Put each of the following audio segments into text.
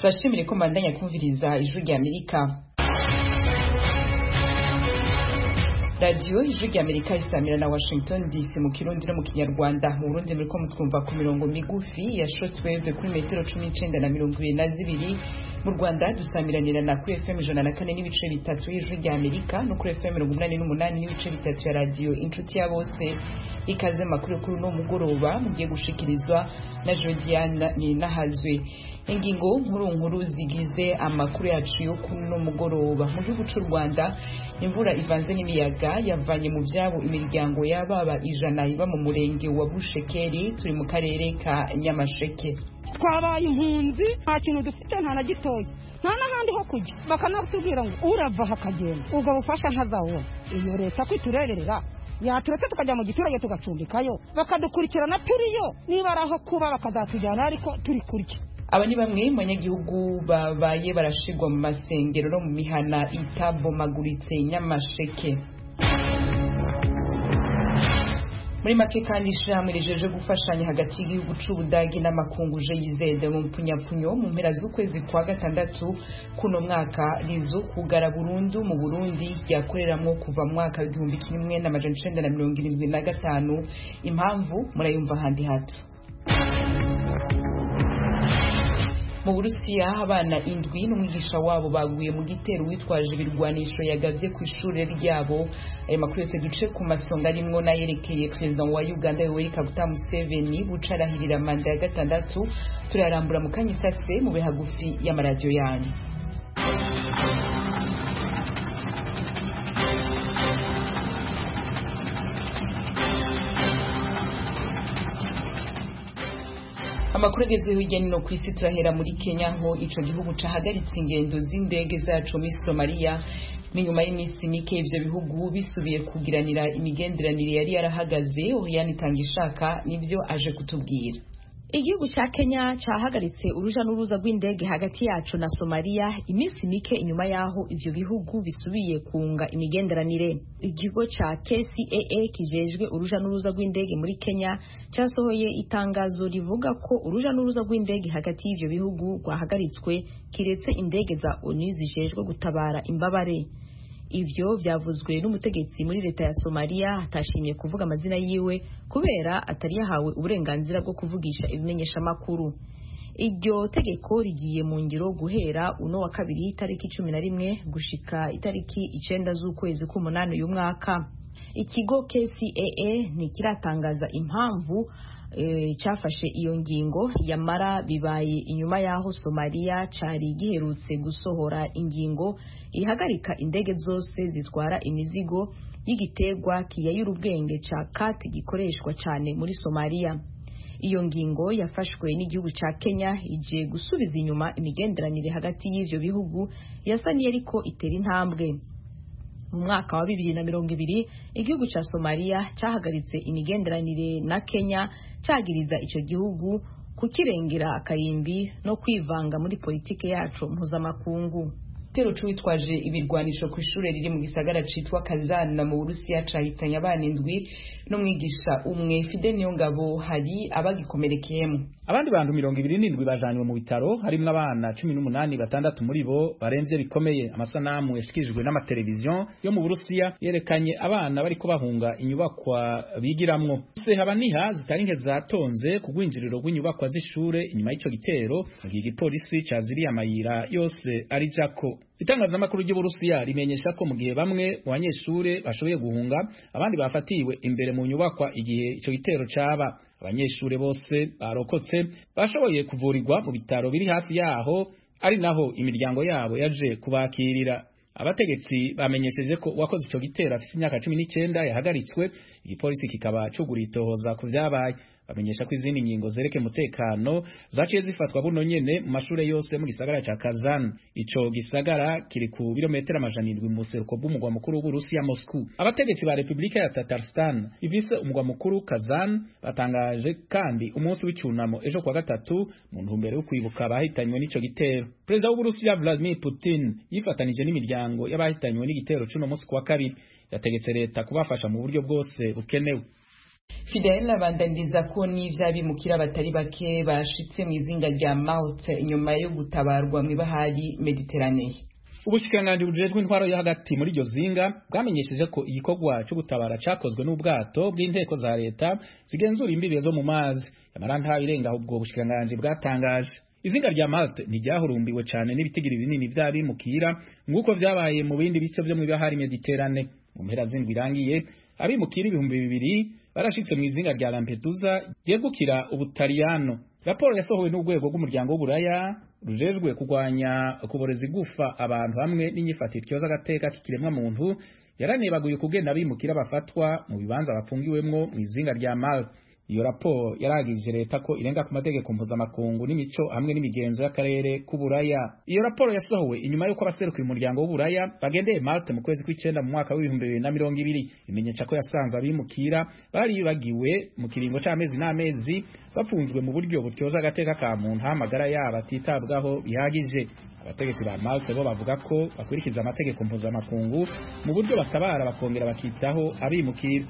Bashimire ko mbandanya kumviriza ijwi rya Amerika. Radio ijwi rya Amerika isamira na Washington DC mu Kirundi no mu Kinyarwanda. Mu Burundi muriko mutwumva ku mirongo migufi ya shortwave kuri metero 19 na 22. Mu Rwanda dusamiranira na kuri FM 104 n'ibice bitatu y'ijwi rya Amerika no kuri FM 88 n'ibice bitatu ya radio Inshuti ya Bose. Ikaze makuru kuri no mugoroba mugiye gushikirizwa na Jodiane Ninahazwe. Ingingo nkuru zigize amakuru yacu yo kuno mugoroba. Mu gihugu cy'u Rwanda imvura ivanze n'imiyaga yavanye mu byabo imiryango y'ababa 100 iba mu murenge wa Bushekeri turi mu karere ka Nyamasheke. Twabaye impunzi nta kintu dufite nta na gitoya nta n'ahandi ho kujya bakanatubwira ngo urava hakagenda ubwo bufasha ntazawo iyo leta kwiturerera yaturetse tukajya mu giturage tugacumbikayo bakadukurikirana turiyo niba araho kuba bakazatujyana ariko turi kurya. Aba ni bamwe mu banyagihugu babaye barashigwa mu masengero no mu mihana itabomaguritse Nyamasheke. Muri make kandi ishyirahamwe rijeje gufashanya hagati y'igihugu c'Ubudagi n'amakungu JIZ mu mpfunyapfunyo mu mpera z'ukwezi kwa gatandatu kuno mwaka rizo kugara burundu mu Burundi ryakoreramwo kuva mu mwaka w'1975. Impamvu murayumva handi hato. Mu Burusiya abana 7 n'umwigisha wabo baguye mu gitero witwaje ibirwanisho yagavye ku ishure ryabo. Ayo makuru yose duce ku masonga arimwo nayerekeye president wa Uganda Yoweri Kaguta Museveni bucarahirira manda ya gatandatu. Turarambura mu kanyisase mu bihagufi y'amaradio yanyu. Amakuru agezweho hirya no ku isi turahera muri Kenya aho ico gihugu cahagaritse ingendo z'indege zaco muri Somalia n'inyuma y'iminsi mike ivyo bihugu bisubiye kugiranira imigenderanire yari yarahagaze. Oriane Tangishaka nivyo aje kutubwira. Igihugu ca Kenya cahagaritse uruja n'uruza rw'indege hagati yacu na Somalia iminsi mike inyuma yaho ivyo bihugu bisubiye kunga imigenderanire. Ikigo ca KCAA kijejwe uruja n'uruza rw'indege muri Kenya casohoye itangazo rivuga ko uruja n'uruza rw'indege hagati y'ivyo bihugu rwahagaritswe kiretse indege za ONU zijejwe gutabara imbabare. Ivyo vyavuzwe n'umutegetsi muri leta ya Somalia atashimye kuvuga amazina yiwe kubera atari yahawe uburenganzira bwo kuvugisha ibimenyesha makuru. Iryo tegeko rigiye mu ngiro guhera uno wa kabiri tariki 11 gushika itariki 9 z'ukwezi k'umunani uyu mwaka. Ikigo KCAA ntikiratangaza impamvu cyafashe iyo ngingo yamara bibaye inyuma yaho Somalia cari giherutse gusohora ingingo ihagarika indege zose zitwara imizigo y'igiterwa kiyayura ubwenge ca kati gikoreshwa cyane muri Somalia. Iyo ngingo yafashwe n'igihugu ca Kenya ije gusubiza inyuma imigenderanire hagati y'ivyo bihugu yasaniye ariko itera intambwe. Mu mwaka wa 2020 igihugu ca Somalia cyahagaritse imigenderanire na Kenya cyagiriza ico gihugu kukirengera akayimbi no kwivanga muri politike yacu mpuzamakungu. Igitero c'uwitwaje ibirwanisho ku ishure riri mu gisagara citwa Kazan mu Burusiya cahitanye abana 7 n'umwigisha umwe. Fidel Niyongabo hari abagikomerekeyemo. Abandi bantu 27 bajanywe mu bitaro harimwo abana 18 batandatu muri bo baremvye bikomeye. Amasanamu yashikijwe n'amateleviziyo yo mu Burusiya yerekanye abana bariko bahunga inyubakwa bigiramwo. Se habaniha zitarinke zatonze ku gwinjiriro rw'inyubakwa z'ishure inyuma y'ico gitero. Igipolisi caziriye amayira yose ari jako. Itangazamakuru ry'Uburusiya rimenyesha ko mu gihe bamwe mu banyeshure bashoboye guhunga abandi bafatiwe imbere mu nyubakwa igihe ico gitero caba. Abanyeshure bose barokotse bashoboye kuvurirwa mu bitaro biri hafi yaho ari naho imiryango yabo yaje kubakirira. Abategetsi bamenyesheje ko wakoze ico gitero afise imyaka 19 yahagaritswe. Igipolisi kikaba cuguriye itohoza ku vyabaye. Bamenyesha ko izindi ngingo zereke mutekano zaciye zifatwa buno nyene mu mashure yose mu gisagara ca Kazan. Ico gisagara kiri ku birometero 700 mu seruko bw'umugwa mukuru w'Uburusiya Moscow. Abategetsi ba Republika ya Tatarstan ivise umugwa mukuru Kazan batangaje kandi umunsi w'icunamo ejo kwa gatatu mu ntumbero yo kwibuka abahitanywe n'ico gitero. Perezida w'Uburusiya Vladimir Putin yifatanije n'imiryango y'abahitanywe n'igitero c'uno munsi kwa kabiri. Yategetse leta kubafasha mu buryo bwose bukenewe. Fidel abandaniza ko n'ivy'abimukira batari bake bashitse mu izinga rya Malte inyuma yo gutabarwa mu bahari Mediterranee. Ubushikiranganji bujejwe intwaro yo hagati muri iryo zinga bwamenyesheje ko igikorwa cyo gutabara cakozwe n'ubwato bw'inteko za leta zigenzura imbibe zo mu mazi yamaranta birenga ubwo bushikiranganji bwatangaje. Izinga rya Malte ntiryahurumbiwe cyane n'ibitigiri binini vy'abimukira nguko vyabaye mu bindi bice byo mu bahari Mediterranee. Mu mpera z'indwi irangiye abimukira 2000 barashitse mu izinga rya Lampedusa ryegukira Ubutaliyano. Raporo yasohowe n'urwego rw'umuryango w'Uburaya rujejwe kurwanya kuboreza igufa abantu hamwe n'inyifatiro cyoza agateka k'ikiremwa muntu yaranebaguye kugenda abimukira bafatwa mu bibanza bafungiwemwo mu izinga rya Malte. Iyo raporo yaragije leta ko irenga ku mategeko mpuzamakungu n'imico hamwe n'imigenzo y'akarere k'Uburaya. Iyo raporo yasohowe inyuma y'uko abaserukira umuryango w'Uburaya bagendeye Malte mu kwezi kw'icenda mu mwaka w'2020 imenyesha ko yasanze abimukira bari bagiwe mu kiringo c'amezi n'amezi bafunzwe mu buryo butyoza agateka ka muntu amagara yabo atitabwaho bihagije. Abategetsi ba Malte bo bavuga ko bakwirikiza amategeko mpuzamakungu mu buryo batabara bakongera bakitaho abimukira.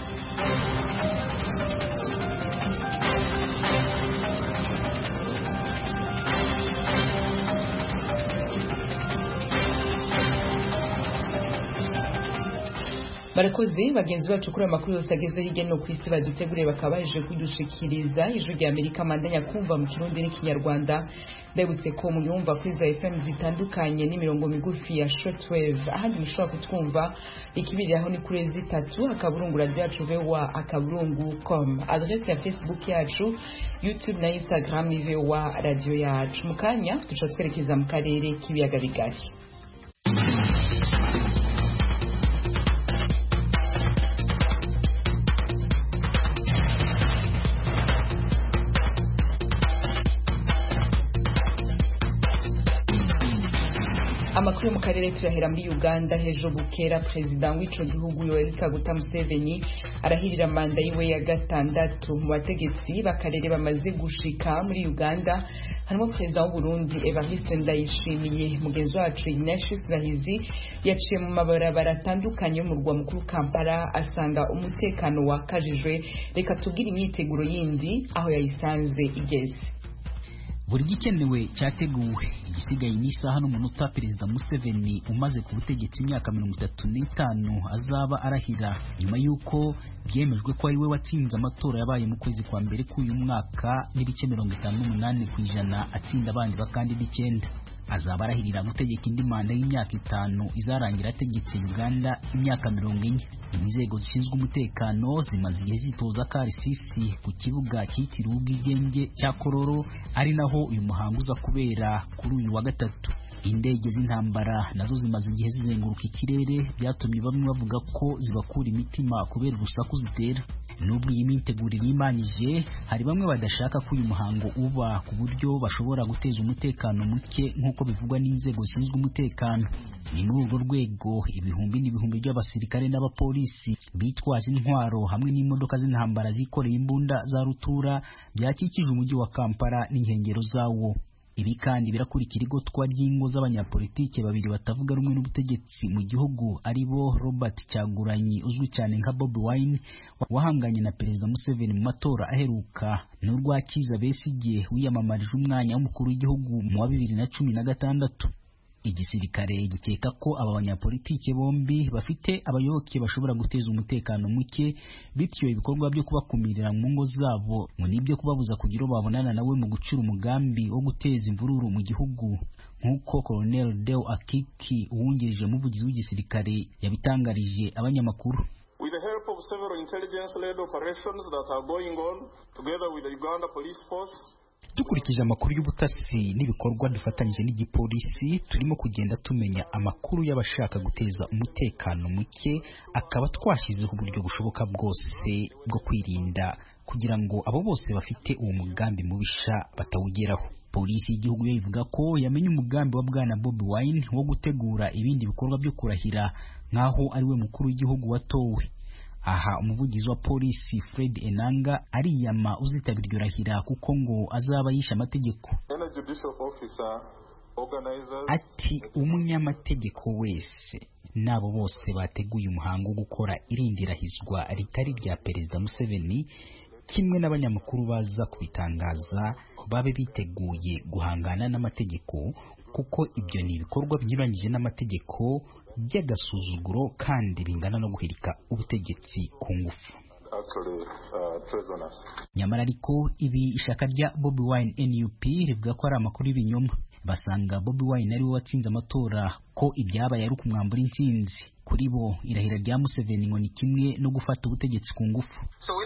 Barakoze bagenzi bacu kuri amakuru yose ageze hirya no kwisi baduteguriye bakaba baje kudushikiriza ijwi rya Amerika mandanya kumva mu Kirundi n'Ikinyarwanda. Ndabutse ko muyumva kuri za FM zitandukanye n'imirongo migufi ya shortwave ahandi mushobora kutwumva ikibiriraho ni kuri Z3 akaburungu radio yacu VOA akaburungu.com. Adresse ya Facebook yacu, YouTube na Instagram ni VOA radio yacu. Mukanya tuca twerekeza mu karere k'ibiyaga bigari. Amakuru mu karere tuyahera muri Uganda. Hejo bukera president w'ico gihugu Yoweri Kaguta Museveni arahirira manda yiwe ya gatandatu. Mu bategetsi bakarere bamaze gushika muri Uganda harimo president w'u Burundi Evariste Ndayishimiye. Mugenzi wacu Ignatius Bahizi yaciye mu mabarabara atandukanye mu rwa mukuru Kampala asanga umutekano wakajijwe. Reka tubwire imyiteguro yindi aho yayisanze igeze. Buri gikenewe cyateguwe igisigaye n'isaha n'umunota Perezida Museveni umaze ku butegetsi imyaka 35 azaba arahira nyuma yuko byemejwe ko ari we watsinze amatora yabaye mu kwezi kwa mbere k'uyu mwaka n'ibice 58% atsinda abandi bakandida 9. Azaba arahirira gutegeka indi manda y'imyaka 5 izarangira ategetse Uganda imyaka 40. Inzego zishinzwe umutekano zimaze igihe zitoza karisisi ku kibuga cyitiriwe ubwigenge cya Kororo ari naho uyu muhango uza kubera kuri uyu wa gatatu. Indege z'intambara nazo zimaze igihe zizenguruka ikirere byatumye bamwe bavuga ko zibakura imitima kubera urusaku zitera. Nubwo iyi mitegurire imanyije hari bamwe badashaka ko uyu muhango uba ku buryo bashobora guteza umutekano muke nk'uko bivugwa n'inzego zishinzwe umutekano. Ni muri urwo rwego ibihumbi n'ibihumbi by'abasirikare n'abapolisi bitwaje intwaro hamwe n'imodoka z'intambara zikoreye imbunda za rutura byakikije umujyi wa Kampala n'inkengero zawo. Ibi kandi birakurikira igotwa ry'ingo z'abanyapolitike babiri batavuga rumwe n'ubutegetsi mu gihugu aribo Robert Kyagulanyi uzwi cyane nka Bobi Wine wahanganye na Perezida Museveni mu matora aheruka n'urwakiza Besigye wiyamamarije umwanya w'umukuru w'igihugu mu wa 2016. Igisirikare gikeka ko aba banyapolitike bombi bafite abayoboke bashobora guteza umutekano muke bityo ibikorwa byo kubakumirira mu ngo zabo ngo nibyo kubabuza kugira babonana nawe mu gucura umugambi wo guteza imvururu mu gihugu nk'uko Colonel Deo Akiki uwungirije umuvugizi w'igisirikare yabitangarije abanyamakuru. With the help of several intelligence-led operations that are going on together with the Uganda Police Force, dukurikije amakuru y'ubutasi n'ibikorwa dufatanyije n'igipolisi turimo kugenda tumenya amakuru y'abashaka guteza umutekano muke akaba twashyizeho uburyo bushoboka bwose bwo kwirinda kugira ngo abo bose bafite uwo mugambi mubisha batawugeraho. Polisi y'igihugu ivuga ko yamenye umugambi wa bwana Bobi Wine wo gutegura ibindi bikorwa byo kurahira nkaho ari we mukuru w'igihugu watowe. Aha umuvugizi wa polisi Fred Enanga ariyama uzitabira iryo rahira kuko ngo azaba yisha amategeko. Any judicial officer ati umunyamategeko wese nabo bose bateguye umuhango wo gukora irindirahizwa ritari rya Perezida Museveni kimwe n'abanyamakuru baza kubitangaza babe biteguye guhangana n'amategeko kuko ibyo ni ibikorwa binyuranyije n'amategeko by'agasuzuguro kandi bingana no guhirika ubutegetsi ku ngufu. Nyamara ariko ibi ishaka rya Bobi Wine NUP rivuga ko ari amakuru y'ibinyoma. Basanga Bobi Wine ari we watsinze amatora ko ibyabaye ari ukumwambura intsinzi. Kuri bo irahira rya Museveni ngo ni kimwe no gufata ubutegetsi ku ngufu.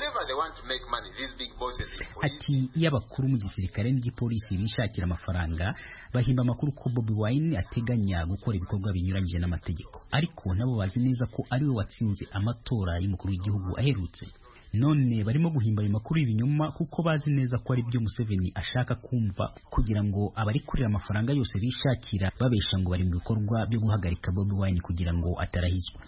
Ati y'abakuru mu gisirikare n'igipolisi bishakira amafaranga bahimba amakuru ko Bobi Wine ateganya gukora ibikorwa binyuranyije n'amategeko, ariko nabo bazi neza ko ari we watsinze amatora y'umukuru w'igihugu aherutse. None barimo guhimba ayo makuru y'ibinyoma kuko bazi neza ko ari byo Museveni ashaka kumva kugira ngo abari kurira amafaranga yose bishakira babesha ngo bari mu bikorwa byo guhagarika Bobi Wine kugira ngo atarahizwa.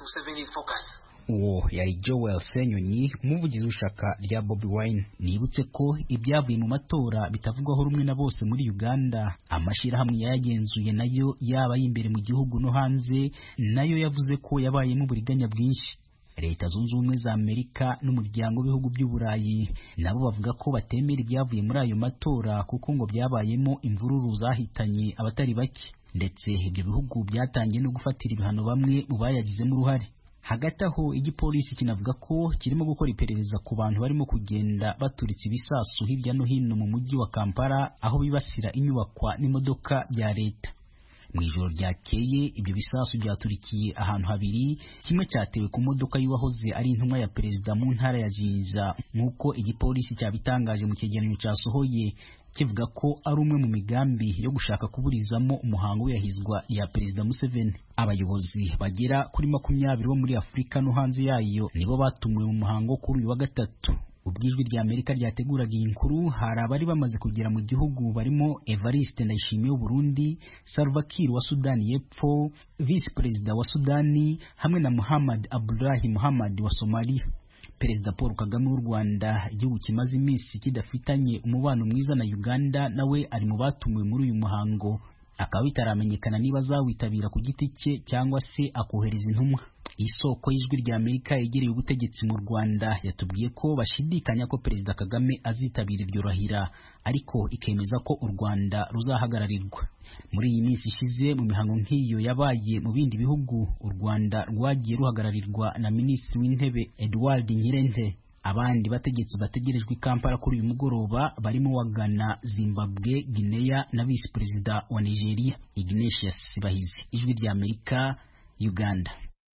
Uwo yari Joel Senyonyi, umuvugizi w'ishaka rya Bobi Wine. Nibutse ko ibyavuye mu matora bitavugwaho rumwe na bose muri Uganda. Amashirahamwe yayagenzuye nayo yaba y'imbere mu gihugu no hanze nayo yavuze ko yabayemo uburiganya bwinshi. Leta Zunze Ubumwe za Amerika n'umuryango w'ibihugu by'Uburayi nabo bavuga ko batemera ibyavuye muri ayo matora kuko ngo byabayemo imvururu zahitanye abatari bake, ndetse ibyo bihugu byatangiye no gufatira ibihano bamwe mu bayagizemo uruhare. Hagati aho igipolisi kinavuga ko kirimo gukora iperereza ku bantu barimo kugenda baturitse ibisasu hirya no hino mu mujyi wa Kampala aho bibasira inyubakwa n'imodoka bya leta. Mu ijoro ryakeye ibyo bisasu byaturikiye ahantu habiri, kimwe cyatewe ku modoka y'uwahoze ari intumwa ya perezida mu ntara ya Jinja nk'uko igipolisi cyabitangaje mu cyegeranyo cyasohoye kivuga ko ari umwe mu migambi yo gushaka kuburizamo umuhango w'iyahizwa ya Perezida Museveni. Abayobozi bagera kuri 20 bo muri Afurika no hanze yayo nibo batumiwe mu muhango kuri uyu wa gatatu. Ubwijwi rya Amerika ryateguraga iyi nkuru hari abari bamaze kugera mu gihugu barimo Evariste Ndayishimiye w'u Burundi, Salva Kiir wa Sudani y'Epfo, Vice Perezida wa Sudani hamwe na Muhammad Abdullahi Muhammad wa Somalia. Perezida Paul Kagame w'u Rwanda, igihugu kimaze iminsi kidafitanye umubano mwiza na Uganda, nawe ari mu batumiwe muri uyu muhango. Akaba bitaramenyekana niba azawitabira ku giti cye cyangwa se akohereza intumwa. Isoko y'ijwi rya Amerika yegereye ubutegetsi mu Rwanda yatubwiye ko bashidikanya ko Perezida Kagame azitabira iryo rahira, ariko ikemeza ko u Rwanda ruzahagararirwa. Muri iyi minsi ishize mu mihango nk'iyo yabaye mu bindi bihugu, u Rwanda rwagiye ruhagararirwa na Minisitiri w'Intebe Edward Ngirente. Abandi bategetsi bategerejwe i Kampala kuri uyu mugoroba barimo wa Ghana, Zimbabwe, Guinea na Vice Perezida wa Nigeria Ignatius Bahizi. Ijwi rya Amerika, Uganda.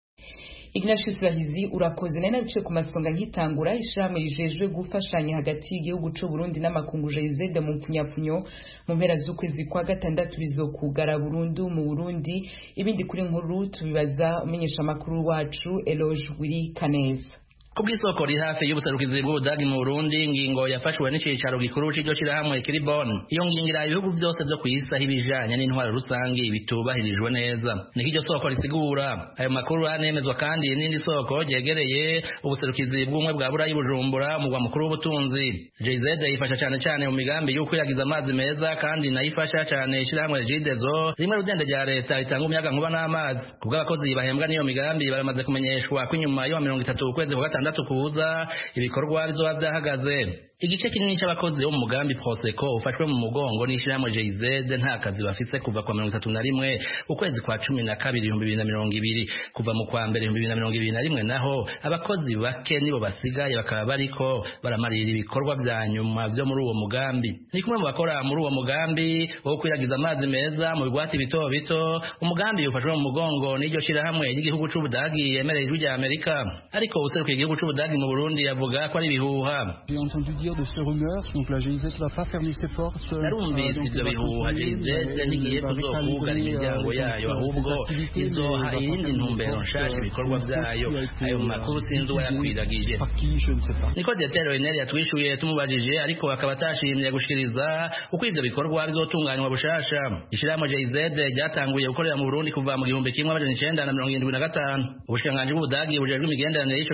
Ignatius Bahizi urakoze. Nari nabice ku masonga nkitangura ishamwe rijejwe gufashanya hagati y'igihugu c'u Burundi n'amakungu JZ mu mpfunyapfunyo mu mpera z'ukwezi kwa gatandatu bizokugara burundu mu Burundi. Ibindi kuri nkuru tubibaza umenyesha makuru wacu Eloge Wiri Kaneza. Kubwisoko ri hafi y'ubuserukizi bw'Ubudagi mu Burundi ingingo yafashwe n'icicaro gikuru c'iryo shirahamwe kiri Bonn. Iyo ngingira ibihugu byose byo kwisa hibijanye n'intwaro rusangi bitubahirijwe neza. Nikiryo soko risigura ayo makuru anemezwa kandi n'indi soko ryegereye ubuserukizi bw'umwe bwa Burayi Bujumbura mu mukuru w'ubutunzi. JZ ifasha cyane mu migambi yo kwiragiza amazi meza kandi nayifasha cyane ishirahamwe Jidezo rimwe rudende rya leta itanga umuyaga nkuba n'amazi. Kubw'abakozi bahembwa n'iyo migambi baramaze kumenyeshwa ko nyuma yo 30 ukwezi kwa gatandatu kuza ibikorwa bizoba byahagaze. Igice kinini cy'abakozi bo mu mugambi Proseko ufashwe mu mugongo n'ishyirahamwe JZ nta kazi bafise kuva kwa 31 ukwezi kwa 12 2020. Kuva mu kwa mbere 2021 naho abakozi bake nibo basigaye bakaba bariko baramarira ibikorwa bya nyuma byo muri uwo mugambi. Ni kumwe mu bakora muri uwo mugambi wo kwiragiza amazi meza mu bigwati bito bito. Umugambi ufashwe mu mugongo n'iryo shyirahamwe y'igihugu c'Ubudagi yemereye ijwi rya Amerika, ariko userukiye igihugu c'Ubudagi mu Burundi yavuga ko ari bihuha. De ce rumeur, donc la GIZ va pas fermer ses portes. Narumvise ivyo bihuha GIZ ntigiye kuzokugara imiryango yayo, ahubwo izoha iyindi ntumbero nshasha ibikorwa vyayo. Ayo makuru sinzi uwayakwiragije. Niko Detero Eneri yatwishuye tumubajije, ariko akaba atashimye gushikiriza uko ivyo bikorwa bizotunganywa bushasha. Ishirahamwe GIZ ryatanguye gukorera mu Burundi kuva mu 1975. Ubushikiranganji bw'Ubudagi bujejwe imigenderanire y'ico gihugu n'amakungu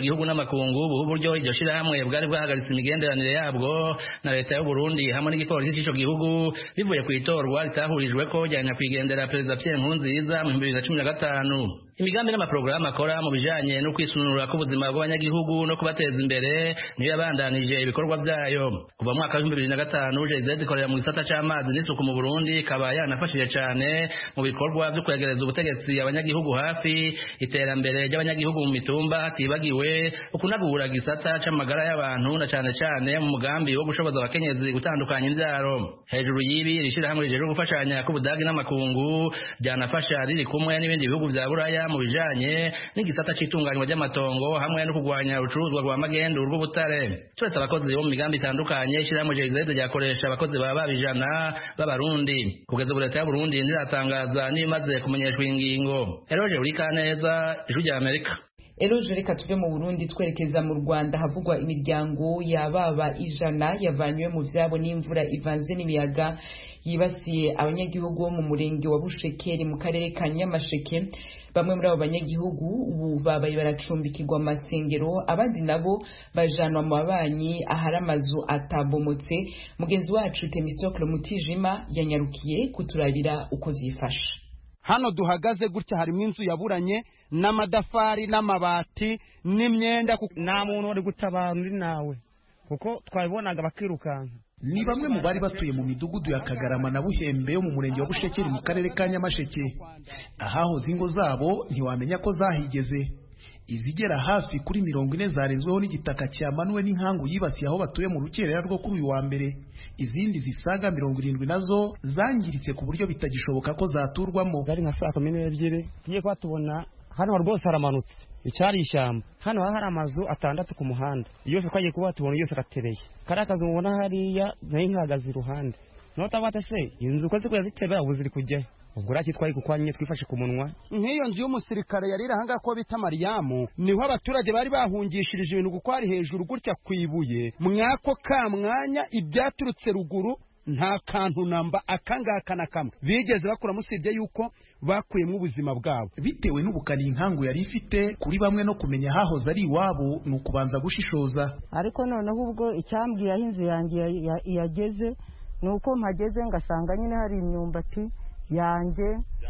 n'amakungu buha uburyo iryo shirahamwe bwari bwahagaritse imigenderanire yabwo na leta y'u Burundi hamwe n'igipolisi cy'ico gihugu bivuye ku itorwa ritahurijweko rya nyakwigendera Perezida Pierre Nkurunziza mu 2015. Imigambi n'amaprograma akora mu bijanye no kwisununura k'ubuzima bw'abanyagihugu no kubateza imbere niyo yabandanije ibikorwa vyayo. Kuva mu mwaka wa 2005 JZ ikorera mu gisata c'amazi n'isuku mu Burundi kaba yanafashije cane mu bikorwa vyo kwegereza ubutegetsi abanyagihugu hafi, iterambere ry'abanyagihugu mu mitumba hatibagiwe ukunagura gisata c'amagara y'abantu na cane mu mugambi wo gushoboza abakenyezi gutandukanya imvyaro. Hejuru y'ibi rishirahamwe rijeje gufashanya k'ubudagi n'amakungu ryanafasha riri kumwe n'ibindi bihugu vya Buraya mu bijanye n'igisata c'itunganywa ry'amatongo hamwe no kugwanya urucuruzwa rwa magendu rw'ubutare. Turetse abakozi bo mu migambi itandukanye ishirahamwe JZ ryakoresha abakozi baba 100 b'abarundi. Kugeza ubu leta ya Burundi ntiratangaza nimaze kumenyeshwa ingingo. Eroje Urikaneza, Ijwi rya Amerika. Eroje reka tuve mu Burundi twerekeza mu Rwanda havugwa imiryango yababa 100 yavanywe mu vyabo n'imvura ivanze n'imiyaga yibasiye abanyagihugu bo mu murenge wa Bushekeri mu karere ka Nyamasheke. Bamwe muri abo banyagihugu ubu babaye baracumbikirwa amasengero, abandi nabo bajanwa mu babanyi ahari amazu atabomotse. Mugenzi wacu Temistokle Mutijima yanyarukiye kuturabira uko zifasha. Hano duhagaze gutya harimo inzu yaburanye n'amadafari n'amabati n'imyenda, nta muntu wari gutabara uri nawe kuko twabibonaga bakirukanka. Ni bamwe mu bari batuye mu midugudu ya Kagarama na Buhembe yo mu murenge wa Bushekeri mu karere ka Nyamasheke. Ahahoze ingo zabo ntiwamenya ko zahigeze. Izigera hafi kuri 40 zarenzweho n'igitaka cyamanuwe n'inkangu yibasiye aho batuye mu rukerera rwo kuri uyu wa mbere. Izindi zisaga 70 nazo zangiritse ku buryo bitagishoboka ko zaturwamo. Bari nka saa 12 tugiye kwa tubona hano rwose haramanutse icyari ishyamba. Hano hari amazu 6 ku muhanda, yose twagiye kuba tubona yose aratereye. Karakaza ubona hariya nayo nkagaze iruhande. Notabata se inzu ko ziko yaziteba ubuziri kujya ubwo rakitwaye kukwanye twifashe ku munwa. Nk'iyo nzu y'umusirikare yari irahanga ko bita Mariyamu, niho abaturage bari bahungishirije ibintu gukwari hejuru gutya kwibuye. Mwako ka mwanya ibyaturutse ruguru nta kantu namba akangaka na kamwe bigeze bakura musibye yuko bakuyemo ubuzima bwabo bitewe n'ubukani inkangu yari ifite kuri bamwe no kumenya hahoze ari iwabo nukubanza gushishoza. Ariko noneho ubwo icyambwiye aho inzu yanjye yageze nuko mpageze ngasanga nyine hari imyumbati yanjye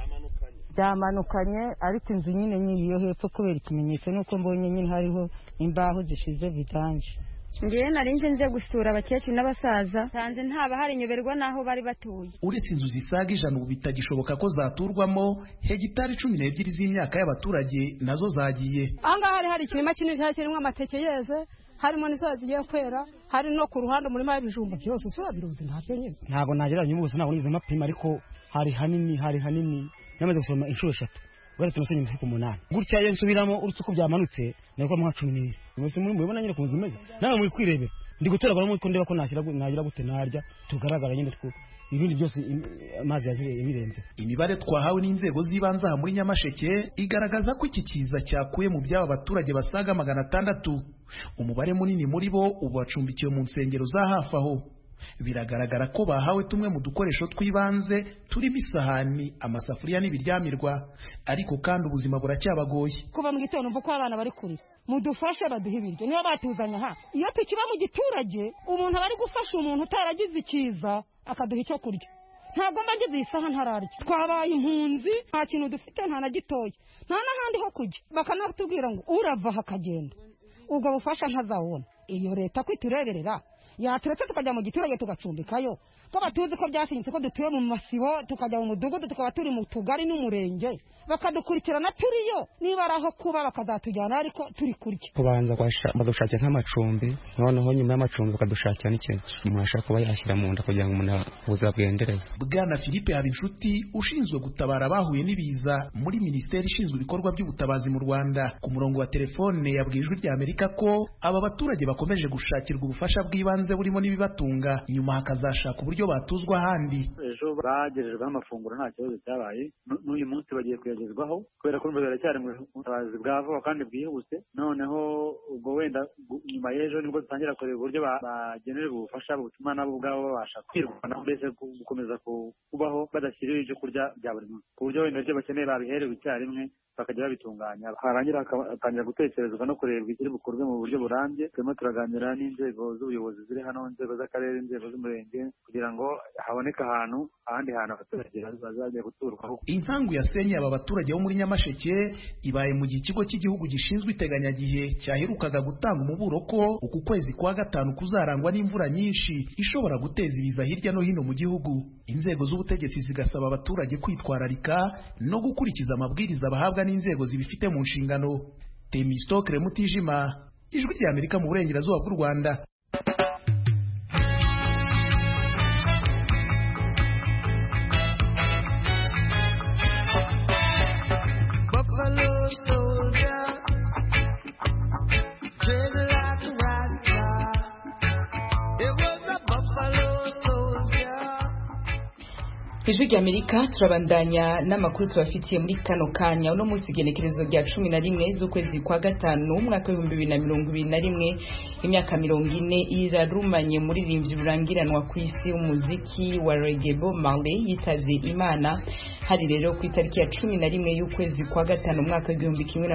byamanukanye, ariko inzu nyine nyiyo hepfo kubera ikimenyetso nuko mbonye nyine hariho imbaho zishize vitanje. Ngiye narinje nje gusura abakecuru n'abasaza sanze ntaba hari nyoberwa naho bari batuye. Uretse inzu zisaga 100 ubu bitagishoboka ko zaturwamo, hegitari 12 z'imyaka y'abaturage nazo zagiye. Anga hari ikinima kinini cyarimo amateke yeze, harimo n'isazi zigiye kwera, hari no ku ruhande muri y'ibijumba byose sura biruzi ntakenye. Ntago nageranye n'ubuse nabo nize mapima, ariko hari hanini namaze gusoma inshuro 3 gatatu no senyuze ku 8 gutya ye nsubiramo urutsuko byamanutse nako mu 12 mwese mubona nyine ku zimeze nawe muri kwirebe ndi gutoragura mu ndeba ko nagira gute narya tugaragara nyine two ibindi byose amazi yazire ibirenze. Imibare twahawe n'inzego z'ibanze aha muri Nyamasheke igaragaza ko iki kiza cyakuye mu byaba abaturage basaga 600. Umubare munini muri bo ubu bacumbikiwe mu nsengero za hafi aho. Biragaragara ko bahawe tumwe mu dukoresho twibanze turimo isahani, amasafuriya n'ibiryamirwa, ariko kandi ubuzima buracyabagoye. Kuva mu gitondo mvuko abana bari kurira mudufashe baduhe ibiryo niyo batuzanya ha. Iyo tukiba mu giturage umuntu bari gufasha umuntu utaragize ikiza akaduha icyo kurya, ntabwo mbagize isaha ntararya. Twabaye impunzi, nta kintu dufite, nta na gitoya, nta n'ahandi ho kujya. Bakanatubwira ngo urava hakagenda ubwo bufasha ntazabona. Iyo leta kwitureberera yaturetse tukajya mu giturage tugacumbikayo, ko batuzi ko byasinyitse ko dutuye mu masibo, tukajya mu mudugudu tukaba turi mu tugari n'umurenge, bakadukurikirana turiyo, niba araho kuba bakazatujyana ariko turi kurya. Kubanza badushakira nk'amacumbi, noneho nyuma y'amacumbi bakadushakira n'ikintu mwashaka kuba yashyira mu nda kugira ngo umuntu ubuzima bwendereye. Bwana Philippe Habinshuti ushinzwe gutabara abahuye n'ibiza muri Minisiteri ishinzwe ibikorwa by'ubutabazi mu Rwanda, ku murongo wa telefone yabwiye Ijwi rya Amerika ko aba baturage bakomeje gushakirwa ubufasha bw'ibanze burimo n'ibibatunga, nyuma hakazashaka uburyo batuzwa ahandi. Ejo bagejejweho amafunguro nta kibazo cyabaye, n'uyu munsi bagiye kuyagezwaho kubera ko biracyari mu butabazi bwa vuba kandi bwihuse. Noneho ubwo wenda nyuma y'ejo nibwo dutangira kureba uburyo bagenerwa ubufasha butuma nabo ubwabo babasha kwirwanaho, mbese gukomeza kubaho badashyiriwe ibyo kurya bya buri munsi, ku buryo wenda ibyo bakeneye babiherewe icyarimwe bakajya babitunganya harangira hakatangira gutekerezwa no kurebwa ikiri bukorwe mu buryo burambye. Turimo turaganira n'inzego z'ubuyobozi ziri hano, inzego z'akarere, inzego z'umurenge, kugira ngo haboneke ahandi hantu abaturage bazajya guturwa. Inkangu yasenye aba baturage bo muri Nyamasheke ibaye mu gihe ikigo cy'igihugu gishinzwe iteganyagihe cyaherukaga gutanga umuburo ko uku kwezi kwa gatanu kuzarangwa n'imvura nyinshi ishobora guteza ibiza hirya no hino mu gihugu. Inzego z'ubutegetsi zigasaba abaturage kwitwararika no gukurikiza amabwiriza bahabwa n'inzego zibifite mu nshingano. Temistokle Mutijima, Ijwi ry'Amerika mu burengerazuba bw'u Rwanda. Ijwi ry'Amerika turabandanya n'amakuru tubafitiye muri kano kanya. Uno munsi igenekerezo rya 11 z'ukwezi kwa gatanu umwaka wa 2021, imyaka 40 irarumanye muririmbyi burangiranwa ku isi w'umuziki wa reggae Bob Marley yitavye Imana. Hari rero ku itariki ya 11 y'ukwezi kwa gatanu umwaka wa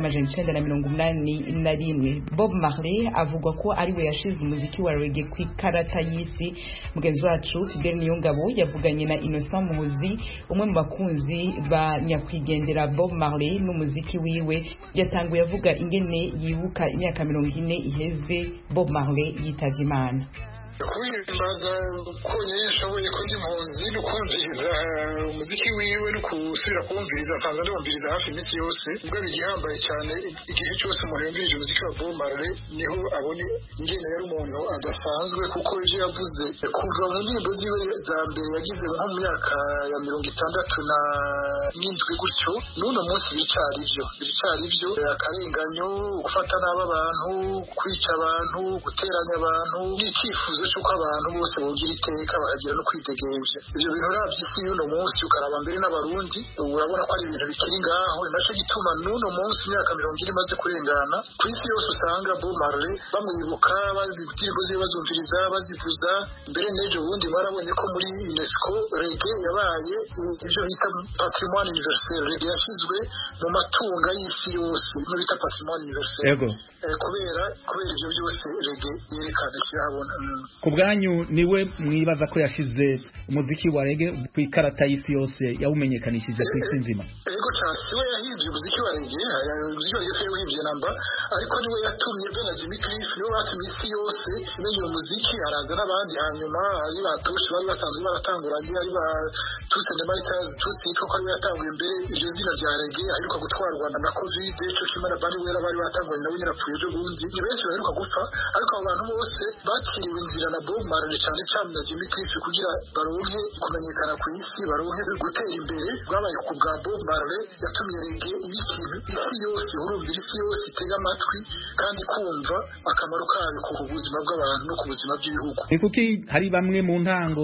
1981. Bob Marley avugwa ko ari we yashize umuziki wa reggae ku ikarata y'isi. Mugenzi wacu Fidel Niyongabo yavuganye na Innocent umwe mu bakunzi ba nyakwigendera Bob Marley n'umuziki wiwe. Yatanguye avuga ingene yibuka imyaka 40 iheze Bob Marley yitavye Imana. Kuhimbaza konyine nshoboye ko ndi mpunzi no kumviriza umuziki wiwe no kusubira kumviriza, asanzwe ndumviriza hafi iminsi yose. Ubwo bigihambaye cyane igihe cyose umuntu yumvirije umuziki wa Bob Marley niho abone ingene yari umuntu adasanzwe, kuko ivyo yavuze kuva mu ndirimbo ziwe za mbere yagize nko mu myaka ya 67 gutyo n'uno munsi bicari ivyo akarenganyo, gufata nabi abantu, kwica abantu, guteranya abantu, n'ikifuzo cy'uko abantu bose bogira iteka bakagira no kwidegemvya. Ivyo bintu uravyisi y'uno munsi ukaraba mbere n'abarundi urabona ko ari ibintu bikiri ngaho. Naco gituma n'uno munsi imyaka 40 imaze kurengana ku isi yose usanga Bob Marley bamwibuka, indirimbo ziwe bazumviriza, bazivuza. Mbere n'ejo bundi mwarabonye ko muri UNESCO reggae yabaye ivyo bita patrimoine universel. Reggae yashizwe mu matunga y'isi yose, mu bita patrimoine universel. Yego. Kubera ivyo byose reggae yerekana kirabona. Ku bwanyu niwe mwibaza ko yashize umuziki wa reggae ku ikarata y'isi yose yawumenyekanishije ku isi nzima? Yego cyane, siwe yahivye umuziki wa reggae, umuziki wa reggae yahivye namba, ariko niwe yatumye Bernard Jimmy Cliff, niwe watumye isi yose imenya umuziki. Araza n'abandi hanyuma ari batushe bari basanzwe baratanguranye, ari ba Tusi and the Miters, Tusi ko ari yatanguye mbere iryo zina rya reggae, aheruka gutwarwa na Covid, cyo kimara bari wera bari batanguranye nawe nyirapfuye ejo bundi. Ni benshi baheruka gupfa, ariko abo bantu bose bakiriwe inzira na Bob Marley cyane cyane na Jimmy Cliff kugira baronke kumenyekana ku isi, baronke gutera imbere. Bwabaye ku bwa Bob Marley yatumye reggae ikintu isi yose urumvira, isi yose itega amatwi kandi kumva akamaro kayo ku buzima bw'abantu no ku buzima bw'ibihugu. Ni kuki hari bamwe mu ntango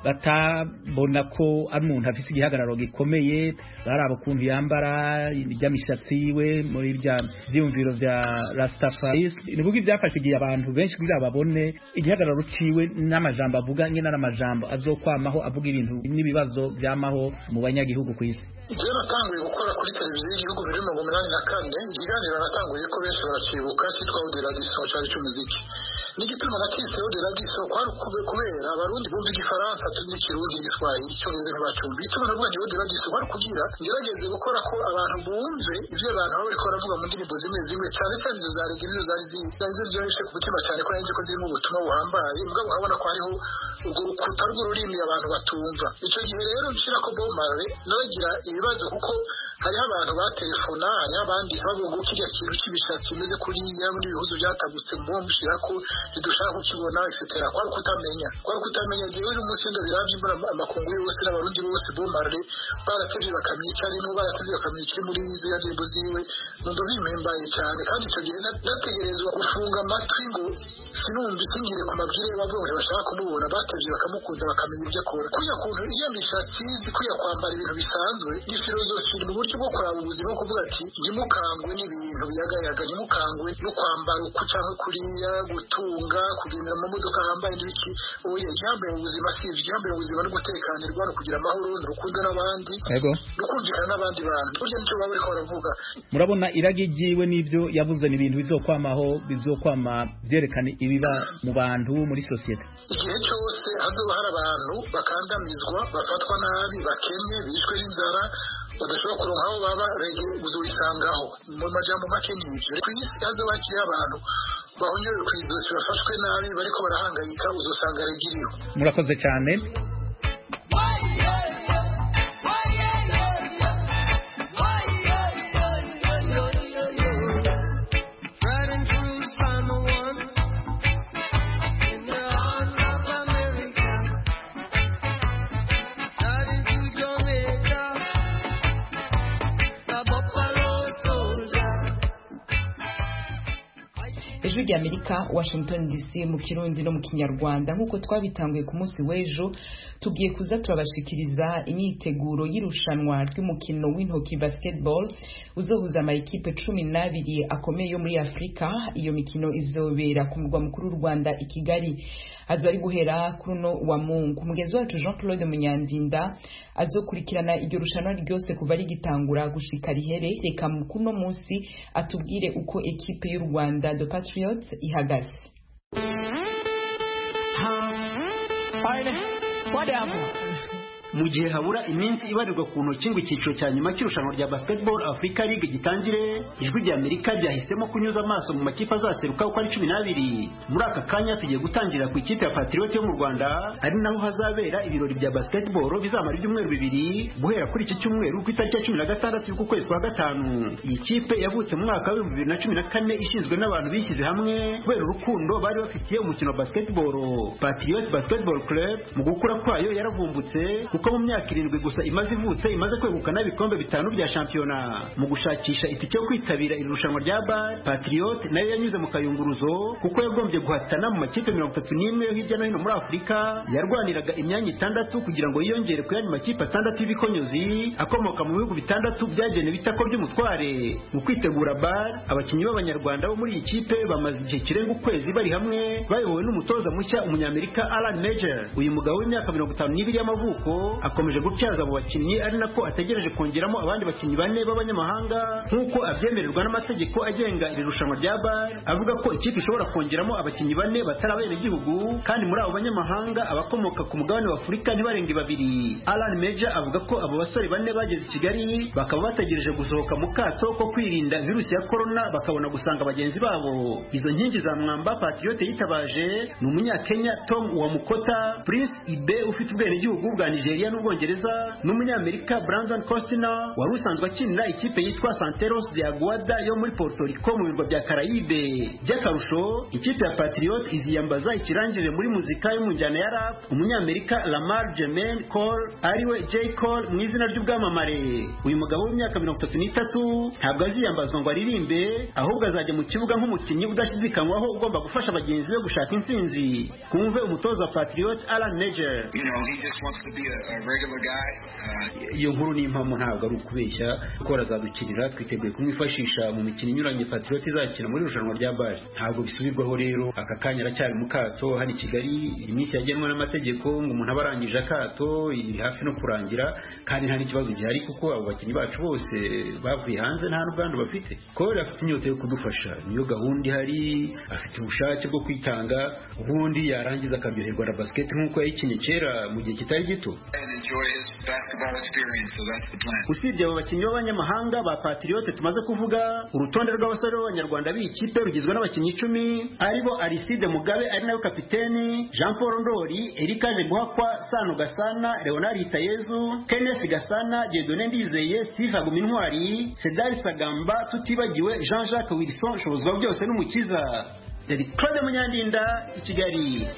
batabona ko ari umuntu afise igihagararo gikomeye, baraba ukuntu yambara iryamishatsi yiwe muri bya vyumviro vya Rastafari? Ni kuki byafashe igihe abantu benshi kugira babone igihagararo ciwe n'amajambo avuga nyine n'amajambo azokwamaho avuga ibintu n'ibibazo byamaho mu banyagihugu ku isi? Je natanguye gukora kuri televiziyo y'igihugu muri 1984. Ikiganiro natanguye ko benshi baracibuka cyitwa Au Delà du Son cyari cy'umuziki. N'igituma nakise Au Delà du Son kwari kubera abarundi bumva igifaransa n'ikirundi n'igiswahili icyongereza ntibacumbi. Ituma navuga ni Au Delà du Son kwari kugira ngerageze gukora ko abantu bumve ivyo abantu baba bariko baravuga mu ndirimbo zimwe cyane cyane izo za reggae nizo zari zije ku mutima cyane ko nanje ko zirimo ubutumwa buhambaye. Ubwo urabona ko hariho urwo rukuta rw'ururimi abantu batumva. Icyo gihe rero nshira ko Bob Marley nagira ibibazo, kuko hariho abantu batelefona, hariho abandi bavuga kiriya kintu cy'ibishatsi bimeze kuriya n'ibihuzo byatagutse mu mushira ko ntidushaka kukibona etc. Kwari kutamenya jewe uyu munsi ndo biravye imbura amakungu yose n'abarundi bose Bob Marley baratevye bakamyica, arimo baratevye bakamyica muri ziriya ndirimbo ziwe. Numva bimpembaye cyane, kandi icyo gihe nategerezwa gufunga amatwi ngo sinumvise ngire ku mabwire bavuga bashaka kumubona batevye bakamukunda bakamenya ibyo akora kuya kuntu iyo mishatsi zikuya kwambara ibintu bisanzwe ni filozofi mu buryo bwo kuraba ubuzima bwo kuvuga ati ntimukangwe n'ibintu biyagayaga ntimukangwe no kwambara uko canke kuriya gutunga kugendera mu modoka hambaye n'ibiki oya igihambaye mu buzima si igihambaye mu buzima no gutekanirwa no kugira amahoro n'urukundo n'abandi no kumvikana n'abandi bantu burya nicyo baba bariko baravuga. Murabona iragi ryiwe n'ivyo yavuze ni ibintu bizokwamaho bizokwama byerekana ibiba mu bantu muri sosiyete. Igihe cyose hazoba hari abantu bakandamizwa bafatwa nabi bakenye bishwe n'inzara badashobora kuronka aho baba rege uzoyisangaho mu majambo make n'ivyo kw'isi hazoba hakiri abantu bahonyoye kw'izosi bafashwe nabi bariko barahangayika uzosanga rege iriho. Murakoze cyane. Ijwi ry'Amerika Washington DC mu Kirundi no mu Kinyarwanda nk'uko twabitanguye ku munsi w'ejo tugiye kuza turabashikiriza imyiteguro y'irushanwa ry'umukino w'intoki basketball uzohuza amayikipe 12 akomeye yo muri Afrika. Iyo mikino izobera ku murwa mukuru w'u Rwanda i Kigali, azari guhera kuri no wa Mungu. Mugenzi wacu Jean Claude Munyandinda azokurikirana iryo rushanwa ryose kuva rigitangura gushika rihere. Reka kuno munsi atubwire uko ekipe y'u Rwanda The Patriots ihagaze. Mu gihe habura iminsi ibarirwa ku ntoki ngo icyiciro cya nyuma cy'irushanwa rya Basketball Africa League gitangire, ijwi rya Amerika ryahisemo kunyuza amaso mu makipe azaseruka uko ari 12. Muri aka kanya tugiye gutangirira ku ikipe ya Patriot yo mu Rwanda, ari naho hazabera ibirori bya basketball bizamara ibyumweru 2 guhera kuri iki cyumweru ku itariki ya 16 y'uku kwezi kwa gatanu. Iyi kipe yavutse mu mwaka wa 2014 ishinzwe n'abantu bishyize hamwe kubera urukundo bari bafitiye umukino wa basketball. Patriot Basketball Club mu gukura kwayo yaravumbutse kuko mu myaka 7 gusa imaze ivutse imaze kwegukana ibikombe 5 bya shampiyona. Mu gushakisha itike yo kwitabira irushanwa rya BAL, Patriot nayo yanyuze mu kayunguruzo kuko yagombye guhatana mu makipe 31 yo hirya no hino muri Afrika yarwaniraga imyanya 6 kugira ngo yiyongere ku yandi makipe 6 y'ibikonyozi akomoka mu bihugu 6 byagenewe bitako by'umutware. Mu kwitegura BAL, abakinnyi b'abanyarwanda bo muri iyi kipe bamaze igihe kirenga ukwezi bari hamwe bayobowe n'umutoza mushya umunyamerika Alan Major. Uyu mugabo w'imyaka 52 y'amavuko akomeje gutyaza abo bakinnyi ari nako ategereje kongeramo abandi bakinnyi 4 b'abanyamahanga nk'uko abyemererwa n'amategeko agenga iri rushanwa rya BAL. Avuga ko ikipe ishobora kongeramo abakinnyi 4 batarabera igihugu kandi muri abo banyamahanga abakomoka ku mugabane wa Afurika ntibarenge 2. Alan Major avuga ko abo basore 4 bageze i Kigali bakaba bategereje gusohoka mu kato ko kwirinda virusi ya corona bakabona gusanga bagenzi babo. Izo nkingi za mwamba Patriot yitabaje ni umunyakenya Tom Wamukota, Prince Ibe ufite ubwenegihugu bwa Nigeria n'Ubwongereza, n'umunyamerika Brandon Costner wari usanzwe akinira ikipe yitwa Santeros de Aguada yo muri Puerto Rico mu birwa bya Caraïbe. By'akarusho ikipe ya Patriot iziyambaza ikirangirire muri muzika yo mu njyana ya rap umunyamerika Lamar Jermaine Cole ariwe J Cole mu izina ry'ubwamamare. Uyu mugabo w'imyaka 33 ntabwo aziyambazwa ngo aririmbe, ahubwo azajya mu kibuga nk'umukinnyi udashidikanywaho ugomba gufasha bagenzi be gushaka intsinzi. Kumve umutoza wa Patriot Alan Major. Iyo nkuru ni impamo ntabwo ari ukubeshya ko azadukirira. Twiteguye kumwifashisha mu mikino inyuranye Patriot izakina muri irushanwa rya BAL. Ntabwo bisubirwaho rero, aka kanya aracyari mu kato hano i Kigali. Iminsi yagenwe n'amategeko ngo umuntu abarangije akato iri hafi no kurangira kandi nta n'ikibazo gihari kuko abo bakinnyi bacu bose bavuye hanze nta n'ubwandu bafite. Kore afite inyota yo kudufasha, niyo gahunda ihari, afite ubushake bwo kwitanga ubundi yarangiza akaryoherwa na basket nk'uko yayikinnye kera mu gihe kitari gito. Usibye abo bakinnyi b'abanyamahanga ba Patriot tumaze kuvuga, urutonde rw'abasore b'abanyarwanda b'iyi kipe rugizwe n'abakinnyi 10 aribo Aristide Mugabe ari nawe kapiteni, Jean Paul Ndori, Erika Jeguhakwa, Sano Gasana, Leonard Hitayezu, Kenneth Gasana, Dieudonné Ndizeye, Steve Hagumintwari, Sedari Sagamba, tutibagiwe Jean-Jacques Wilson Shobozwa byose n'umukiza. Yari Claude Munyandinda i Kigali.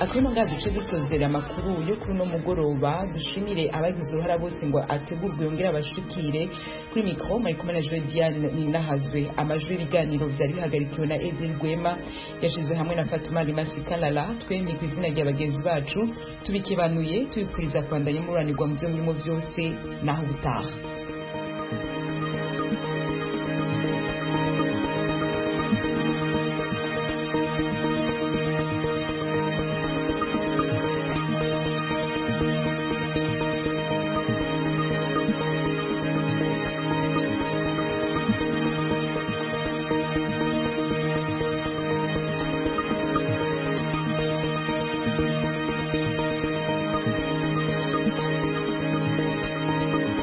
akaba ngaha duce dusozera amakuru yo kuri uno mugoroba. Dushimire abagize uruhara bose ngo ategurwe yongere abashikire. Kuri mikoro muri kumwe na Joy Diane Ninahazwe. Amajwi y'ibiganiro vyari bihagarikiwe na Edil Rwema, yashizwe hamwe na Fatuma Limasi Kalala. Twemye ku izina rya bagenzi bacu tubikebanuye tubipuriza kwandanya muranirwa mu byo murimo byose naho ubutaha.